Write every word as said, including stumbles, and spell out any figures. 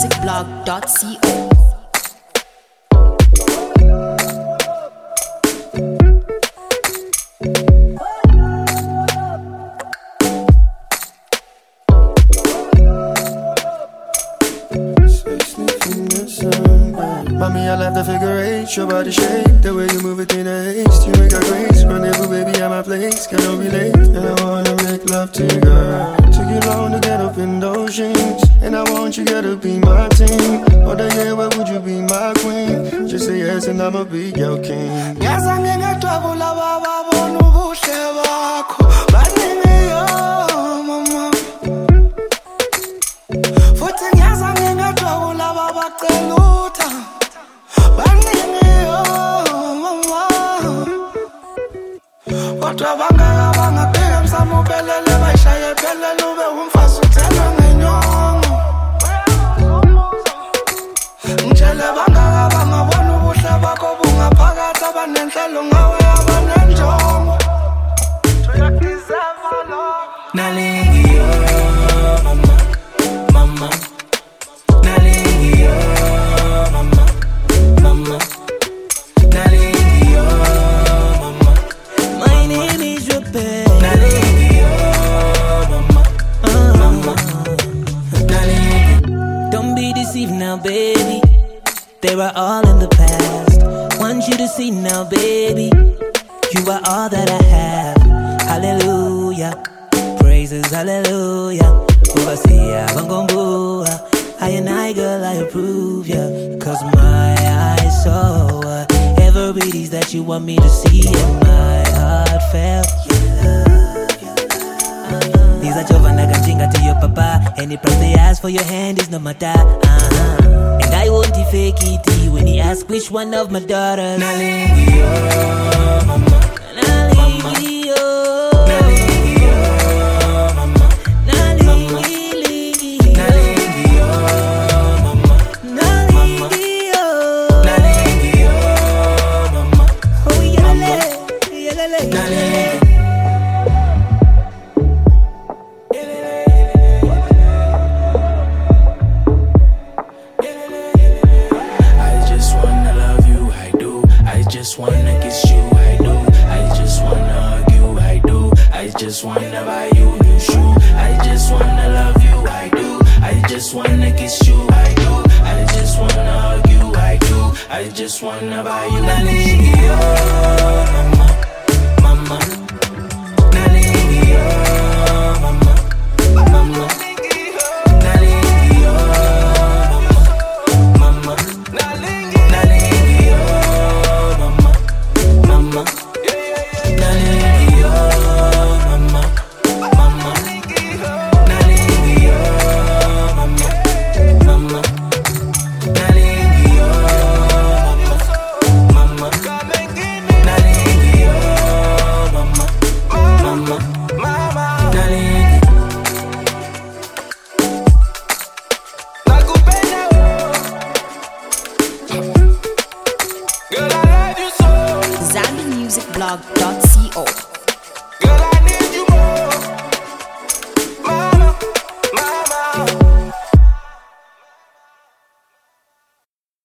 music blog dot co. Mommy, I love the figure eight, your body shape, the way you move it in a haste. You make a grace, rendezvous, baby, at my place. Cannot be late, and I wanna make love to you, girl. Took you long to get up in those jeans, and I want you, girl, to be my team. Other year, where would you be my queen? Just say yes, and I'ma be your king. Yes, I'm in a trouble, baba, no bush, but yo, mama. Footing, yes, I'm in a trouble, baba, Kaluta. Kodwa bangaka bangabheka msamubelele bayishaye phelele ube umfazi uthela ngenyongo. Ngitshele bangaka bangabona ubuhle bakho bungaphakathi abanenhlelo ngawe abanenjongo. Nalingi yo mama, mama. Nalingi yo mama, mama. Nalingi yo mama. My name is Rebecca. Nalingi yo mama, uh, mama. Nalingi. Don't be deceived now, baby. They were all in the past. Want you to see now, baby. You are all that I have. Hallelujah. Praises, hallelujah. Ubasia, bangomboa. I and I, girl, I approve ya. Cause my eyes saw uh, everybody's that you want me to see. And my heart felt your love, your love. These are Giovanna Ganjinga to your papa. Any price they ask for your hand is no matter. Uh-huh. And I won't fake it when he asks which one of my daughters. Nalingi yo, mama. Nalingi yo. Just wanna buy you new shoe. I just wanna love you, I do. I just wanna kiss you, I do. I just wanna hug you, I do. I just wanna buy you Nalingi yo, mama, mama. Nalingi yo, mama, mama. Nalingi yo, mama, mama. Nalingi yo, mama, mama. Nalingi yo. Zambi music blog dot co.